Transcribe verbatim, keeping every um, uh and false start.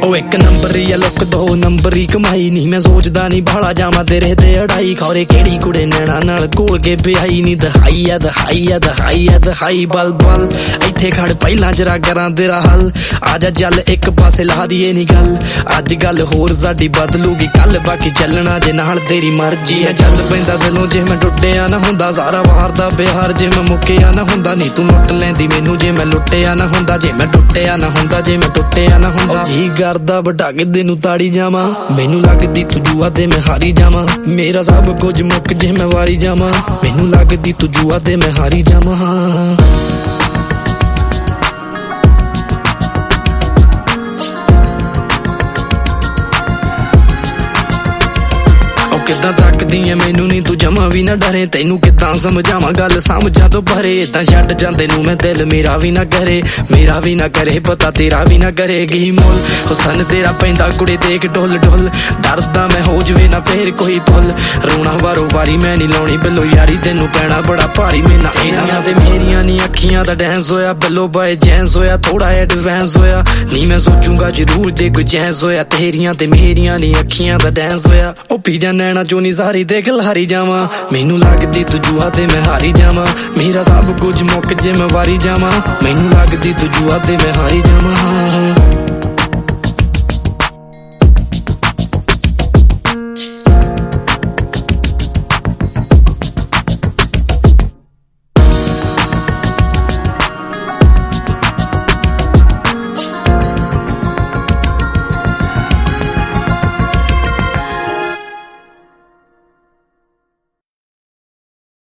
ओ एक नंबरी या लुक दो नंबरी कमाई नहीं मैं सोचदा नहीं भाला जावा तेरे ते अड़ाई खौरे केड़ी कुड़े नैना नाल घोल के ब्याई नी दहाई है दहाई है दहाई है दहाई बल बल इत्थे खड़ पहला जरा करां तेरा हल आजा जल एक पासे ला दिए नी गल अज गल होर साडी बदलूगी कल बाकी चलना जे नाल तेरी मर्जी है चल पैंदा दिलों जे मैं टुटिया ना हुंदा सारा बाहर दा बिहार जे मैं मुक्किया ना हुंदा नी तू लुट लैंदी मैनू जे मैं लुटिया ना हुंदा जे मैं टुटिया ना हुंदा जे मैं टुटिया ना हुंदा जी करदा बटा के तेनू ताड़ी जावां मैनू लगदी तू जुआ ते मैं हारी जावां मेरा सब कुछ मुक जे मैं वारी जावां मैनू लगदी तू जुआ ते मैं हारी जावां किदां तकदी है मैनू नी तू जमा भी ना डरे तेनू किदां समझावां गल समझा तो भरे इदां छड्ड जांदे नू मैं दिल मेरा भी ना करे मेरा भी ना करे पता तेरा भी ना करेगी मोल हुसन तेरा पैंदा कुड़े देख ढोल ढोल डरदा मैं हो जवे ना फेर कोई भुल रोना वारो वारी मैं नी लाउणी बिल्लो यारी तेनू पैना बड़ा भारी मेना एनियां ते मेरियां नी अखियां दा डांस होया बिल्लो बाय जैंस होया थोड़ा एडवांस होया नी मैं सोचूंगा जरूर जे कोई जैंस होया तेरियां ते मेरियां नी अखियां दा डांस होया ओ पी जा नैना चोनी सारी ते खिलारी जावां मैनू लगदी तू जुआ ते मैं हारी जावां मेरा सब कुछ मुक जे मैं वारी जावां मैनू लगदी तू जुआ ते मैं हारी जावां।